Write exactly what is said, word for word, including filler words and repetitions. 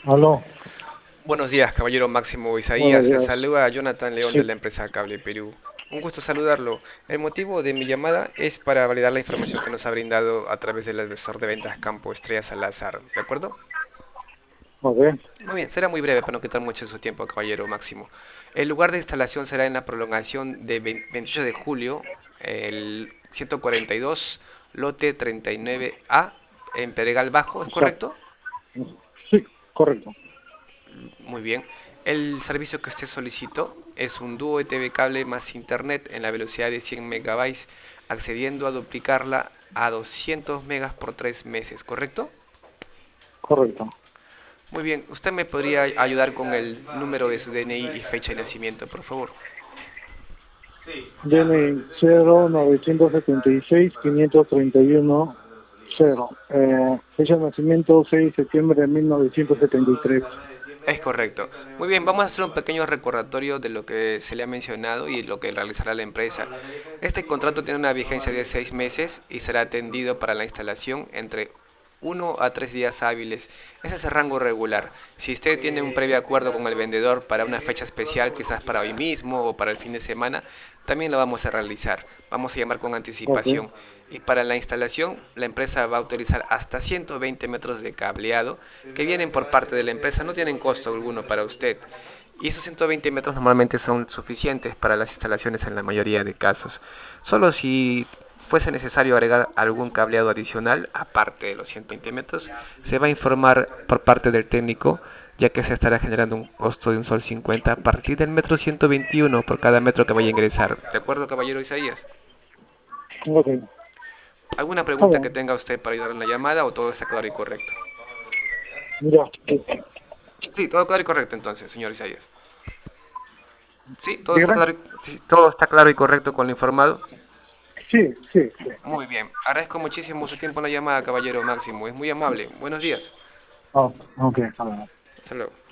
Aló, Buenos días, caballero Máximo buenos Isaías. Le días. saluda a Jonathan León de Sí, la empresa Cable Perú. Un gusto saludarlo. El motivo de mi llamada es para validar la información que nos ha brindado a través del asesor de ventas Campo Estrella Salazar. ¿De acuerdo? ok, Muy bien, será muy breve para no quitar mucho de su tiempo, caballero Máximo. El lugar de instalación será en la prolongación de vein- veintiocho de julio, el ciento cuarenta y dos, lote treinta y nueve A, en Pedregal Bajo, ¿es exacto. correcto? Sí, correcto. Muy bien. El servicio que usted solicitó es un dúo de T V cable más internet en la velocidad de cien megabytes, accediendo a duplicarla a doscientos megas por tres meses, ¿correcto? Correcto. Muy bien. ¿Usted me podría ayudar con el número de su D N I y fecha de nacimiento, por favor? D N I cero novecientos setenta y seis quinientos treinta y uno cero. Eh, fecha de nacimiento seis de septiembre de mil novecientos setenta y tres. Es correcto. Muy bien, vamos a hacer un pequeño recordatorio de lo que se le ha mencionado y lo que realizará la empresa. Este contrato tiene una vigencia de seis meses y será atendido para la instalación entre uno a tres días hábiles. Ese es el rango regular. Si usted tiene un previo acuerdo con el vendedor para una fecha especial, quizás para hoy mismo o para el fin de semana, también lo vamos a realizar. Vamos a llamar con Ok, anticipación. Y para la instalación, la empresa va a utilizar hasta ciento veinte metros de cableado que vienen por parte de la empresa, no tienen costo alguno para usted. Y esos ciento veinte metros normalmente son suficientes para las instalaciones en la mayoría de casos. Solo si fuese necesario agregar algún cableado adicional, aparte de los ciento veinte metros, se va a informar por parte del técnico, ya que se estará generando un costo de un sol cincuenta a partir del metro ciento veintiuno por cada metro que vaya a ingresar. ¿De acuerdo, caballero Isaías? ok. ¿Alguna Está pregunta que bien. tenga usted para ayudar en la llamada o todo está claro y correcto? Mira, eh, Sí, todo claro y correcto entonces, señor Isaías. Sí, todo está dígame. claro, y- sí, todo está claro y correcto con lo informado. Sí, sí, sí. Muy bien. Agradezco muchísimo su tiempo en la llamada, caballero Máximo. Es muy amable. Buenos días. Oh, ok, está bien. Hasta luego.